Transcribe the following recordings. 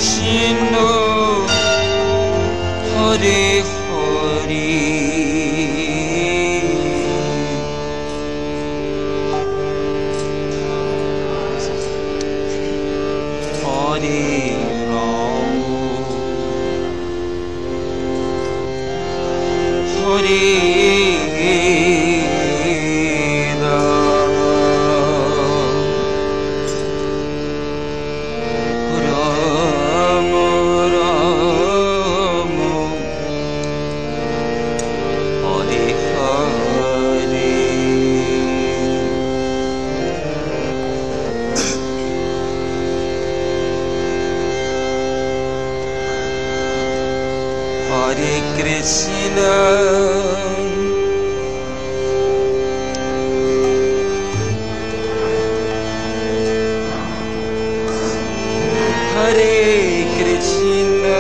Krishna, Hare Hare, Hare Ram, Hare Hare Krishna, Hare Krishna,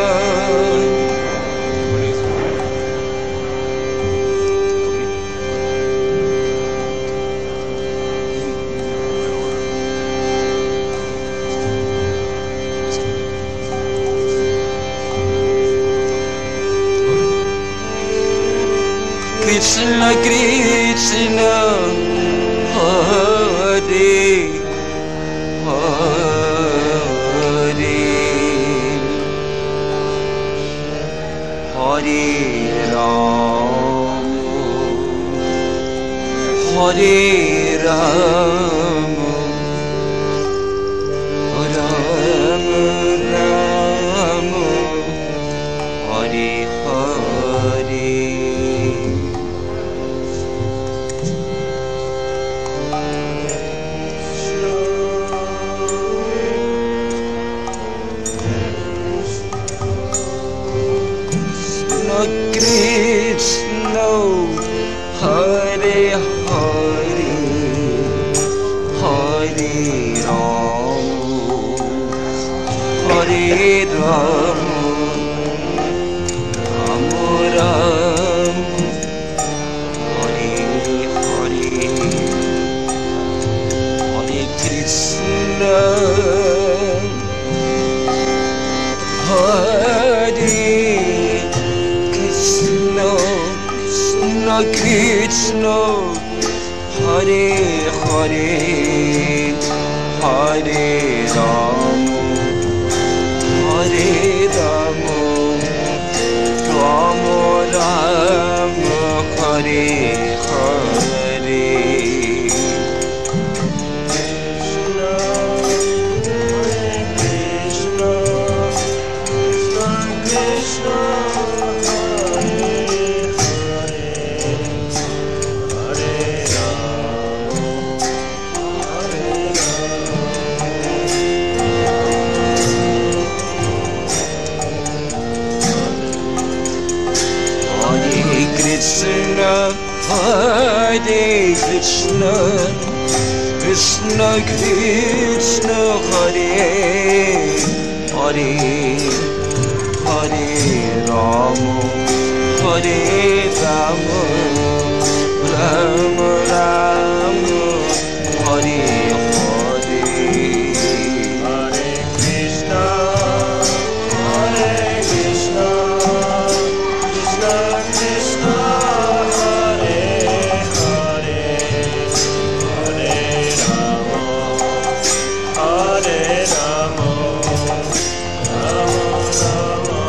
Krishna Krishna, Hare Hare, Hare Ram, Hare Ram, Ram Ram, Hare Hare. Krishna, Hare Hare, Hare Ram, Hare Ram, Ram Ram, Hare Hare, Hare Krishna, Hare Krishna, Krishna, Hare Hare, Hare Ram, Hare Ram, Ram Ram, Hare Hare. Krishna, Hare Krishna, Krishna Krishna, Hare Hare, Hare Ram, Hare Ram, Ram Ram, Hare Hare. Hare Krishna, Hare Krishna, Krishna Krishna, Hare Hare, Hare Rama, Hare Rama, Rama Rama,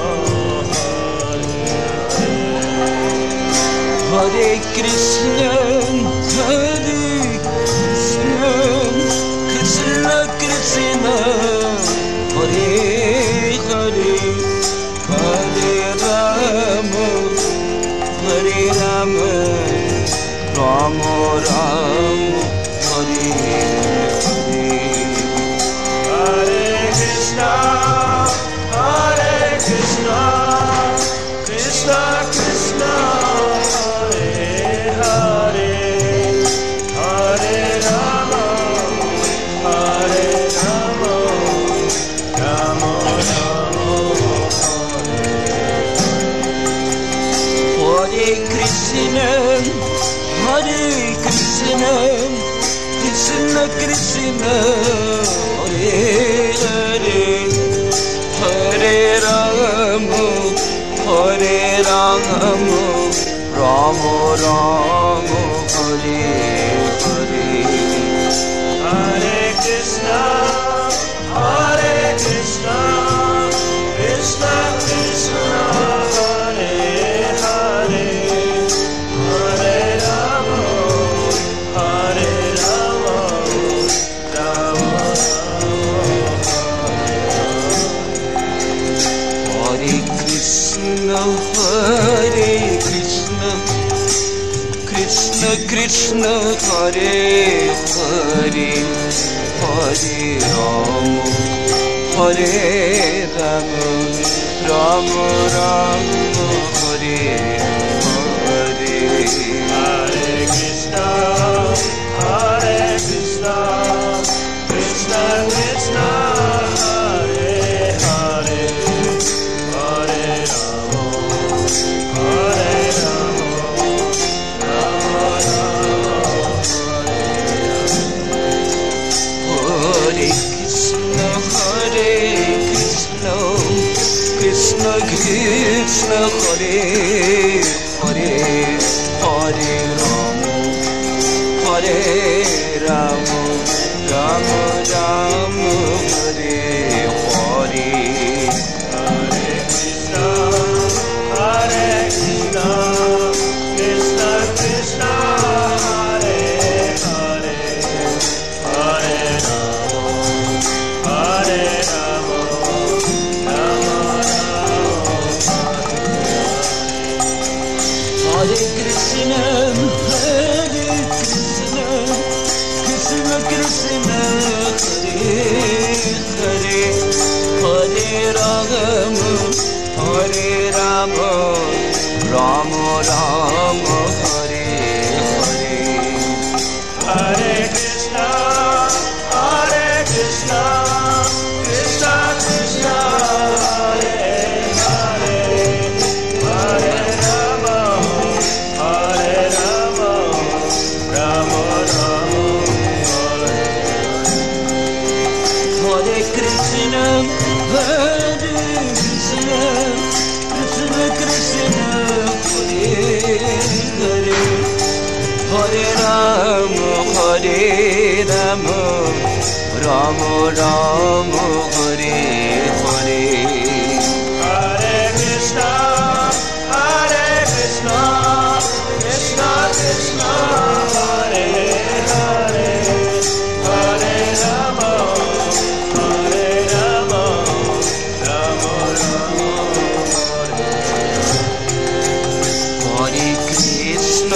Hare Hare. Hare Krishna, Hare Krishna, Krishna Krishna, Hare Hare, Hare Rama, Hare Rama, Rama Rama, Hare Hare. Hare Krishna, Hare Krishna, Krishna Krishna, Hare Hare, Hare Rama, Hare Rama, Rama Rama, Hare Krishna, Hare Krishna, Krishna Krishna, Hare Hare, Hare Rama Hare Hare Hare Krishna Krishna Krishna Hare Hare Hare Rama Rama Hare Krishna Krishna Krishna Hare Hare Hare Rama Rama Rama Hare Hare Hare Krishna Krishna Krishna Hare Hare Hare Rama Krishna Krishna Hare Hare Hare Rama Rama Rama Hare Hare Hare Krishna Krishna Krishna Krishna Hare Hare Hare Rama Hare Krishna Krishna Krishna Hare Hare Hare Rama Rama Rama Hare Hare Hare Krishna Krishna Krishna Hare Hare Hare Rama Rama Rama Hare Krishna Krishna Krishna Hare Hare Hare Rama Rama Rama Hare Hare Hare Krishna Krishna Krishna Hare Hare Hare Rama Rama Rama Hare Krishna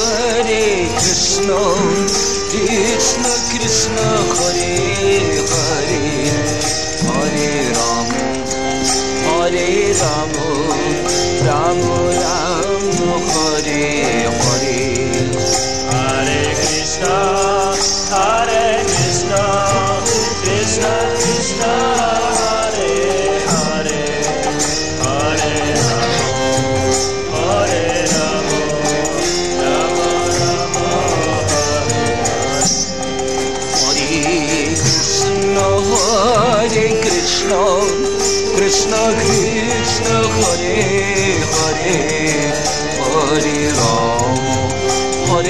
Krishna Krishna Hare Hare Hare Rama Rama Rama Hare Hare Hare Krishna Krishna Krishna Hare Hare Hare Rama Rama Hare Krishna Krishna Krishna Hare Hare Hare Rama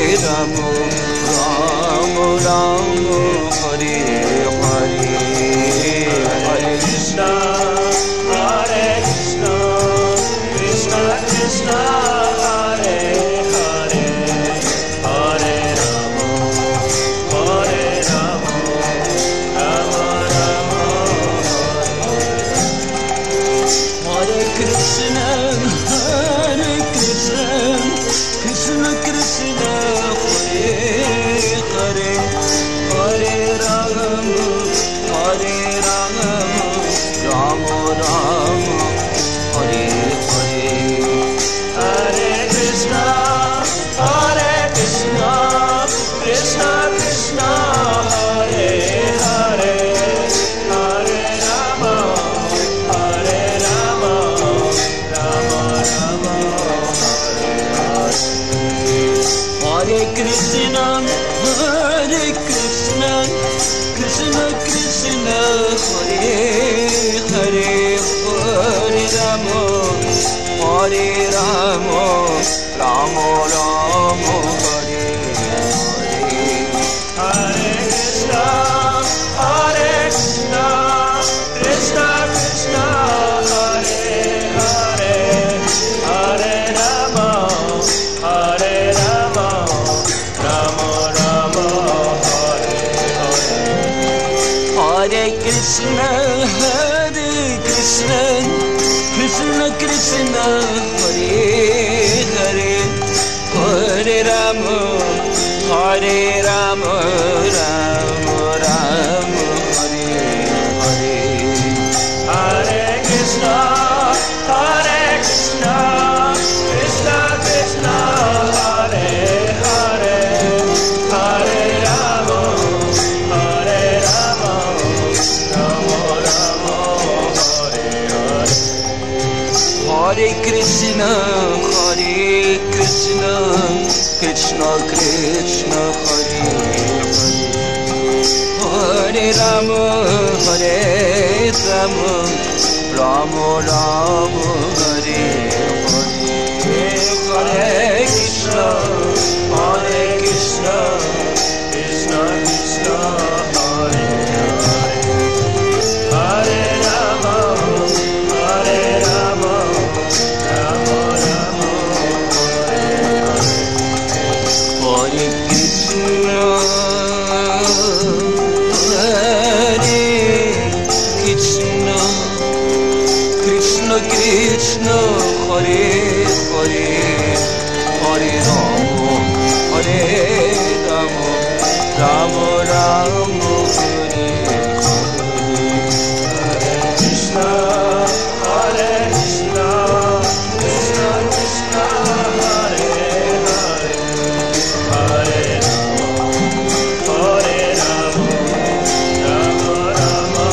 Rama Rama Hare Hare Hare Krishna Krishna Krishna Hare Hare Hare Rama Rama Hare Krishna Krishna Krishna Hare Hare Hare Rama Rama Rama Hare Hare Hare Krishna Krishna Krishna Hare Hare Hare Rama Rama Rama Hare Krishna Krishna Krishna Hare Hare Hare Rama Rama Rama Hare Hare Krishna, Krishna Krishna, Hare Hare, Hare Rama, Rama Rama, Hare Hare. Hare Krishna, Krishna Krishna, Hare Hare, Hare Rama, Rama Rama, Hare Hare. Hare Krishna, Krishna Krishna, Hare Hare, Hare Rama, Rama Rama, Hare Hare. Hare Krishna, Krishna Krishna, Hare Hare, Hare Rama, Rama Rama, Hare Hare. Hare Krishna, Krishna Krishna, Hare Hare, Hare Rama, Rama Rama, Hare Hare. Hare Krishna, Krishna Krishna, Hare Hare, Hare Rama, Rama Rama, Hare Hare. Krishna, Krishna Krishna, Hare Hare, Hare Rama, Rama Rama,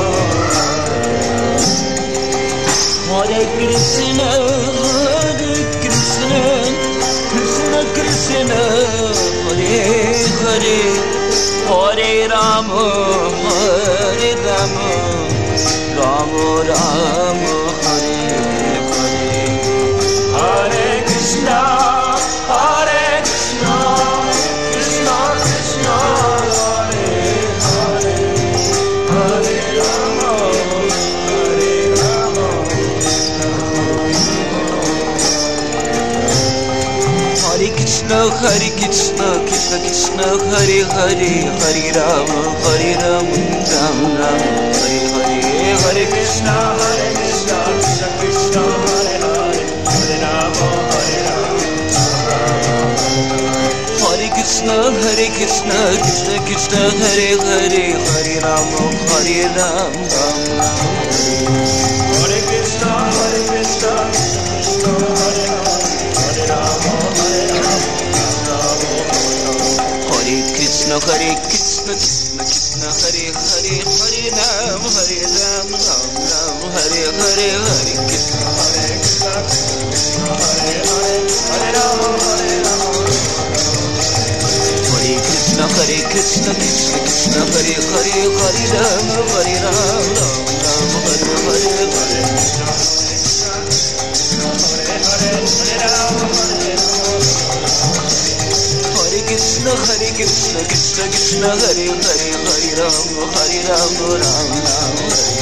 Hare Krishna, Krishna Krishna, Hare Hare, Hare Rama, Rama Rama, Hare Hare. Hare Krishna, Krishna Krishna, Hare Hare, Hare Rama, Hare Krishna, Krishna Krishna, Hare Hare, Hare Rama, Ram Ram, Hare Hare. Hare Krishna, Krishna Krishna, Hare Hare, Hare Rama, Hare Krishna, Krishna Krishna, Hare Hare, Hare Rama, Ram Ram, Hare Krishna, Krishna Krishna, Hare Hare, Hare Rama, Hare Krishna, Krishna Krishna, Hare Hare, Hare Ram, Ram Ram, Hare Hare. Hare Krishna, Hare Rama, Hare Krishna, Krishna Krishna, Hare Hare, Hare Ram, Ram Ram, Hare Hare. Hare Krishna, Krishna Krishna, Hare Hare, Hare Ram, Ram Ram,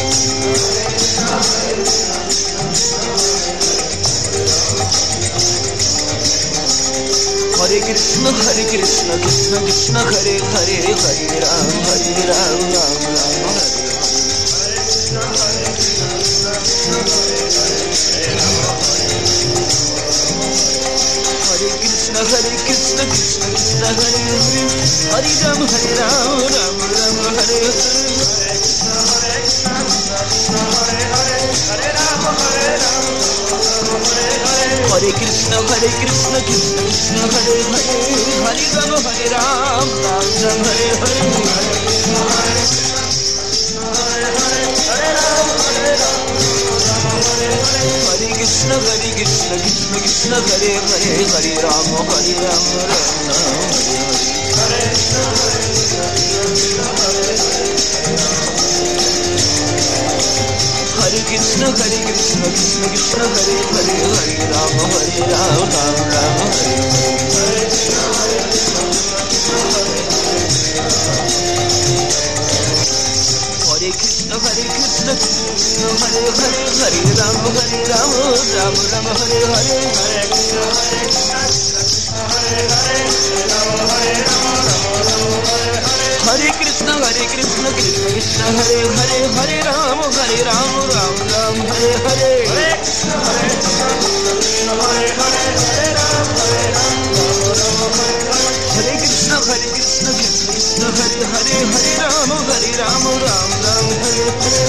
Hare Krishna, Krishna Krishna, Hare Hare, Hare Ram, Ram Ram, Hare Hare Krishna, Krishna Krishna, Hare Hare, Hare Ram, Ram Ram, Hare Hare. Hare Krishna, Krishna Krishna, Hare Hare, Hare Ram, Ram Ram, Hare Hare. Hare Krishna, Krishna Krishna, Hare Hare, Hare Ram, Ram Ram, Hare Hare. Hare Krishna Krishna Krishna Hare Hare Hare Ram Ram Ram Hare Krishna Hare Hare Hare Ram Ram Ram Hare Hare Hare Krishna Krishna Krishna Hare Hare Hare Ram Ram Ram Hare Hare Hare Krishna Krishna Krishna Hare Hare Hare Ram Ram Ram Hare Hare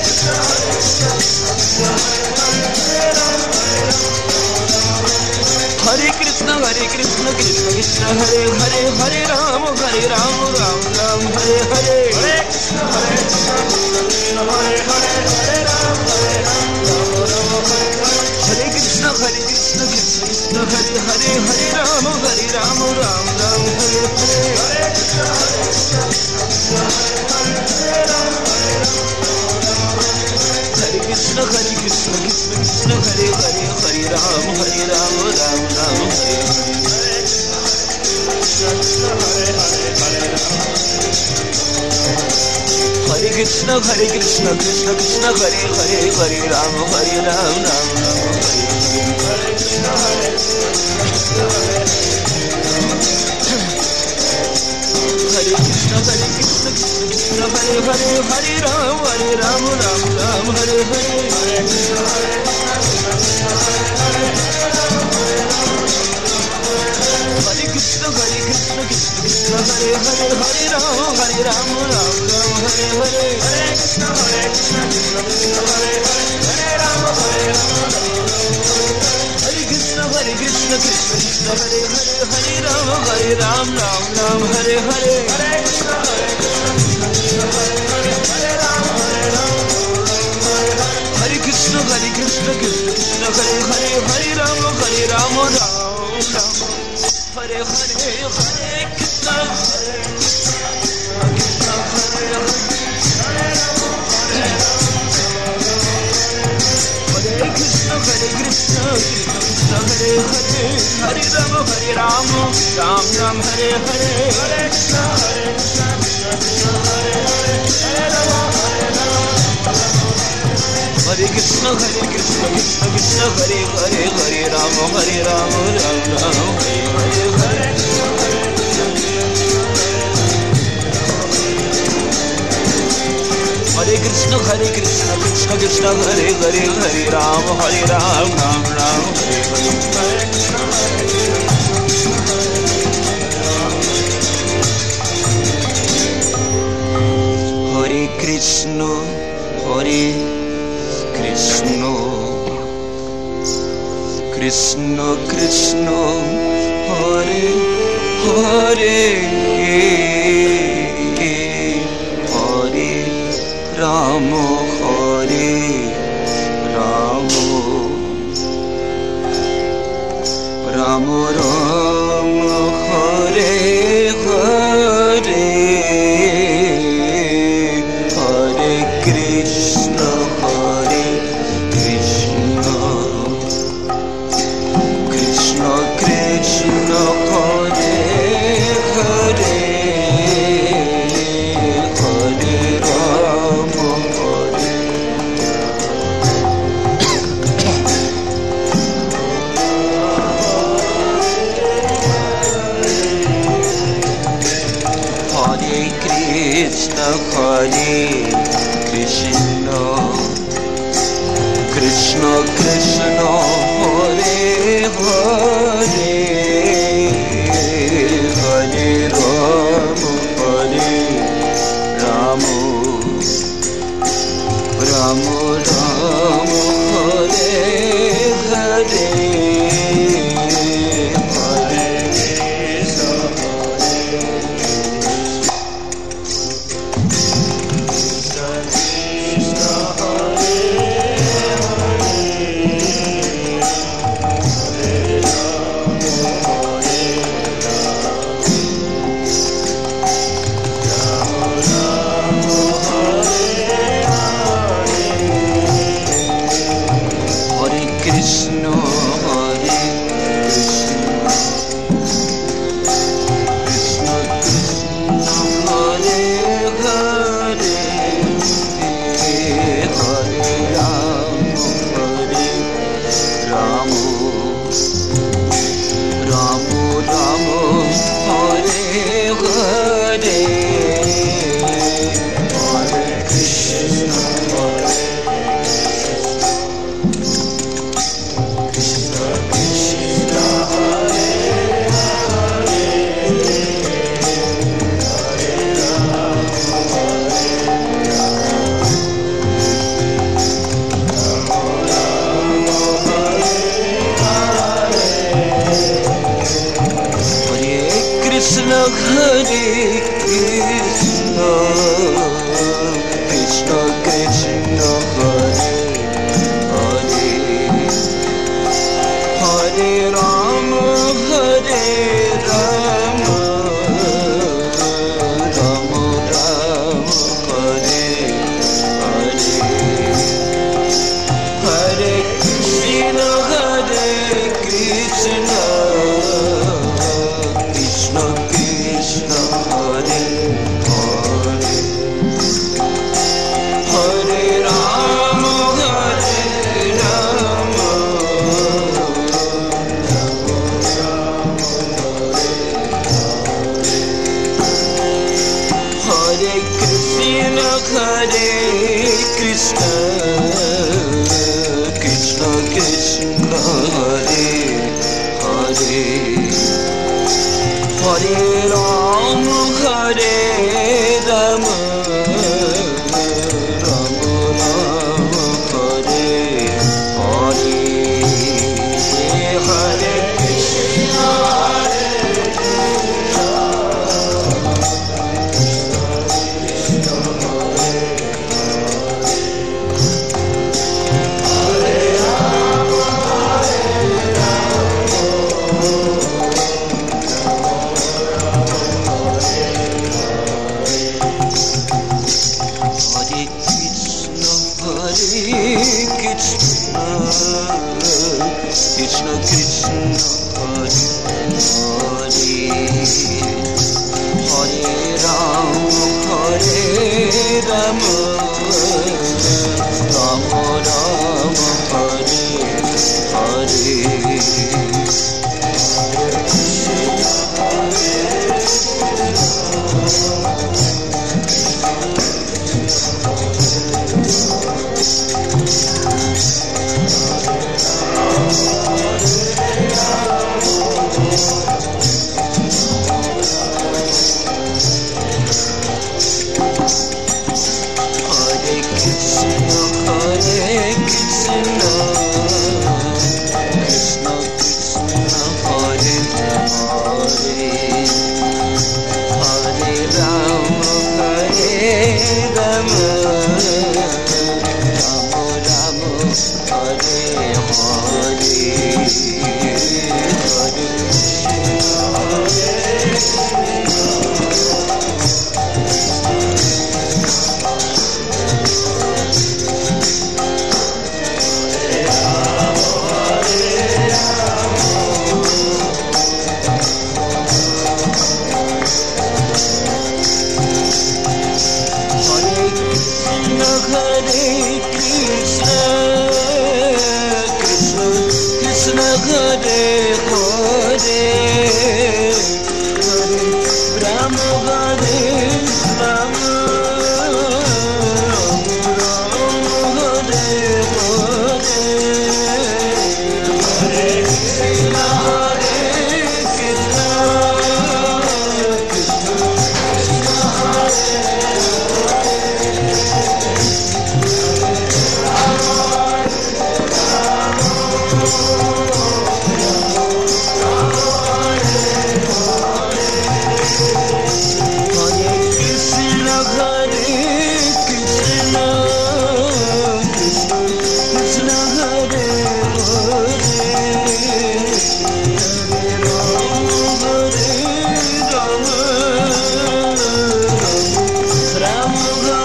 Hare Krishna Krishna Krishna Hare Hare Hare Ram Ram Ram Hare Hare Hare Krishna Krishna Krishna Hare Hare Hare Ram Ram Ram Hare Hare Hare Krishna Krishna Krishna Hare Hare Hare Ram Ram Ram Hare Hare Krishna Krishna Krishna Hare Hare Hare Ram Ram Hare Hare Krishna Krishna Krishna Hare Hare Hare Ram Ram Hare Hare Hare Krishna Krishna Krishna Hare Hare Hare Ram Ram Hare Hare Hare Krishna Krishna Krishna Hare Hare Hare Ram Ram Hare Hare Hare Krishna Krishna Krishna Hare Hare Hare Ram Ram Hare Hare Hare Krishna Hare Krishna Krishna Hare Hare Hare Ram Ram Hare Hare Hare Krishna Krishna Krishna Hare Hare Hare Ram Ram Hare Hare Hare Krishna Krishna Krishna Hare Hare Hare Ram Ram Hare Hare Hare Krishna Krishna Krishna Hare Hare Hare Ram Ram Ram Hare Hare Hare Krishna Krishna Krishna Hare Hare Hare Ram Hare Krishna Krishna Krishna Hare Hare Hare Ram Ram Hare Hare Krishna Hare Krishna Krishna Hare Hare Hare Rama Rama Rama Hare Hare Hare Krishna Krishna Hare Krishna Krishna Krishna Hare Hare Hare Rama Hare Rama Rama Rama Hare Hare Hare Krishna Hare Krishna Krishna Krishna Hare Hare Hare Rama Hare Rama Hare Krishna Hare Krishna Krishna Krishna Hare Hare Hare Rama Hare Rama Rama Rama Hare Hare Hare Krishna Krishna Krishna Hare Hare Hare Rama Hare Rama Rama Rama Hare Hare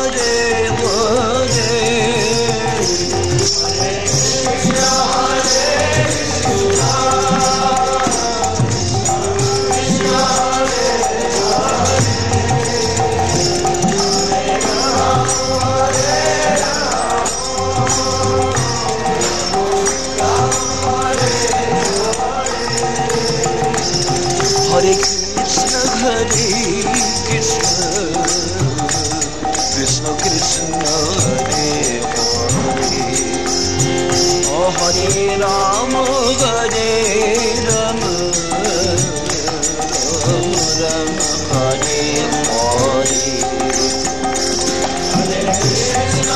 Hare Hare Krishna, Krishna Krishna, Hare Hare, oh Hare Rama, Hare Rama, Rama Hare Hare. Hare Krishna,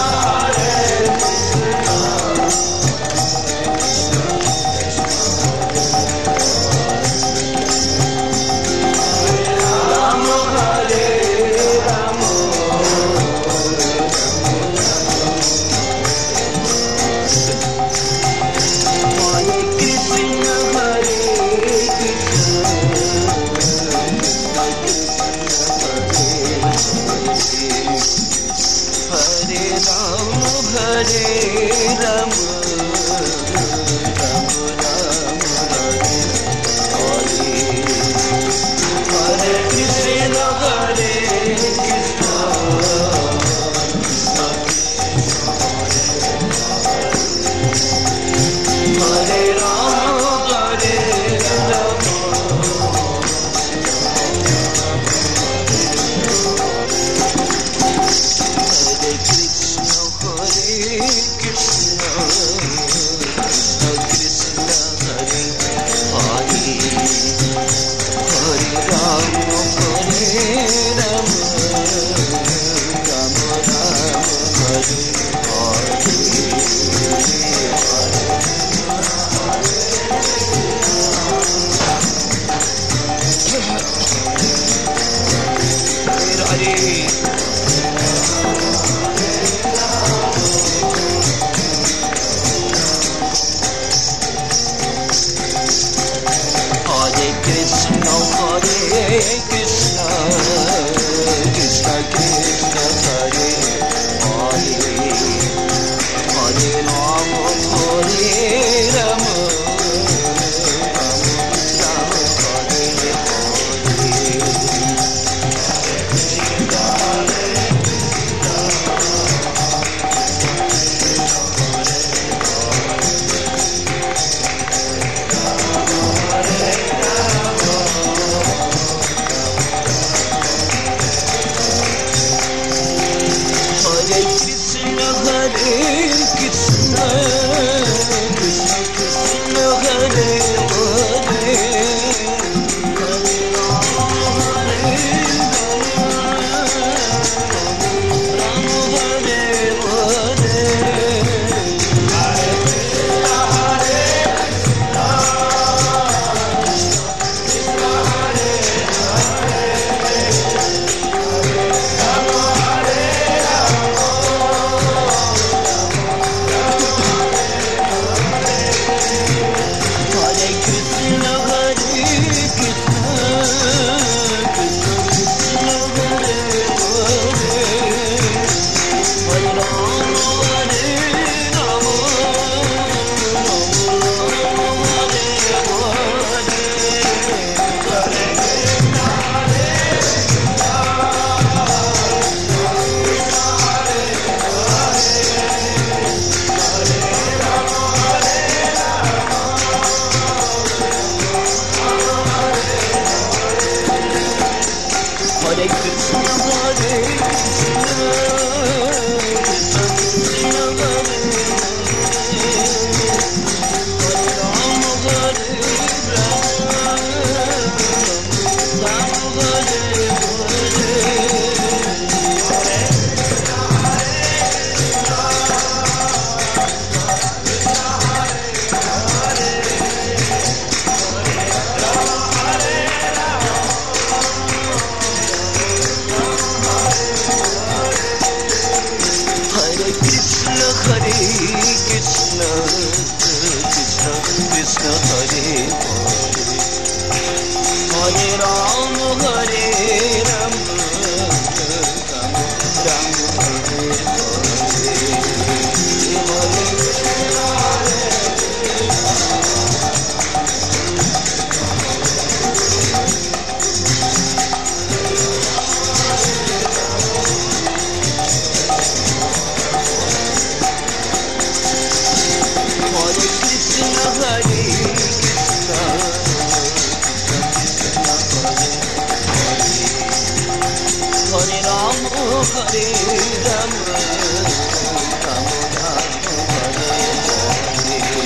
Hare Rama, Rama Rama Hare Hare.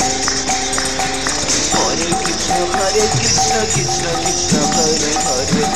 Hare Krishna, Krishna Krishna, Hare Hare,